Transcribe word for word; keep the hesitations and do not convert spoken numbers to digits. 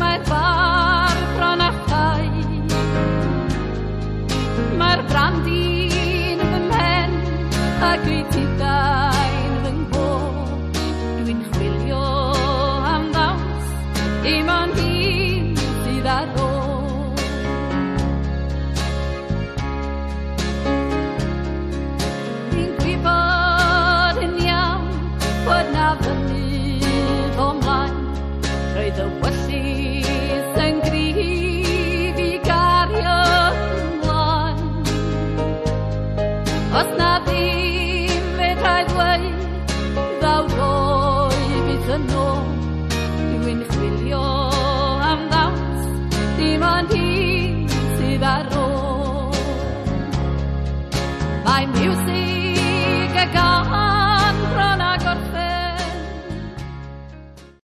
Mae'r bar bron a chai, mae'r brandi'n fy mhen ac ei tidain fy nghof. Dwi'n chwilio am ddawns, dim ond un sydd ar ôl. Dwi'n gwybod yn iawn bod na fynydd o mlaen, roedd y wyllys yn gryf i gario ymlaen. Os na ddim fedrai ddweud ddaw roi bydd yn ôl, dwi'n chwilio am ddawns, dim ond un sydd ar ôl.